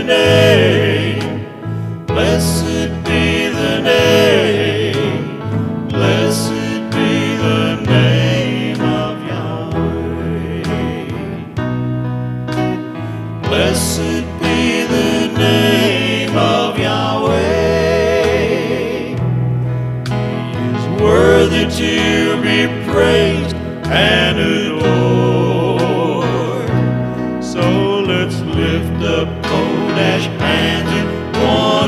the name, blessed be the name, blessed be the name of Yahweh. Blessed be the name of Yahweh. He is worthy to be praised and adored. So let's lift up Kodesh hands in one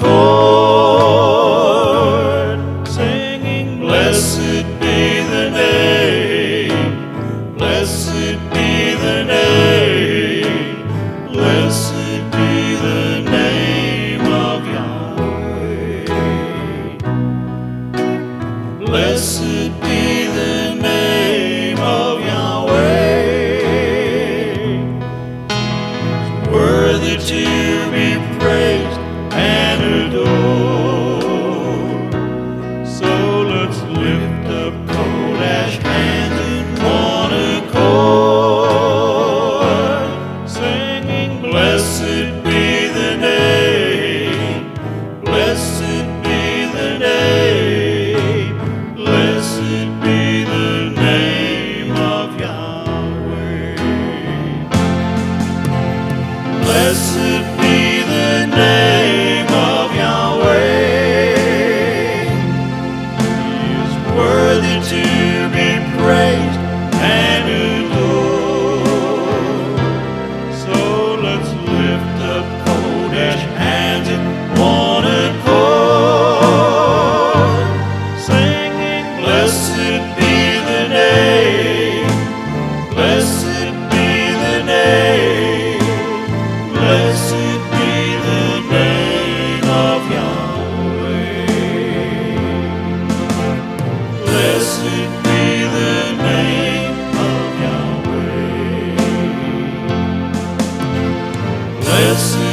accord, singing, blessed be the name, blessed be the name, blessed be the name of Yahweh. Blessed be the name of Yahweh. He's worthy to be praised and adored. So let's lift up Kodesh hands in one accord, singing, blessed be the name, blessed be the name, blessed be the name of Yahweh. Blessed be the name of Yahweh. He is worthy to be praised and adored. So let's lift up Kodesh hands in one accord, singing, blessed be the name, blessed be the name, blessed be the name of Yahweh. Blessed be the name of Yahweh. Blessed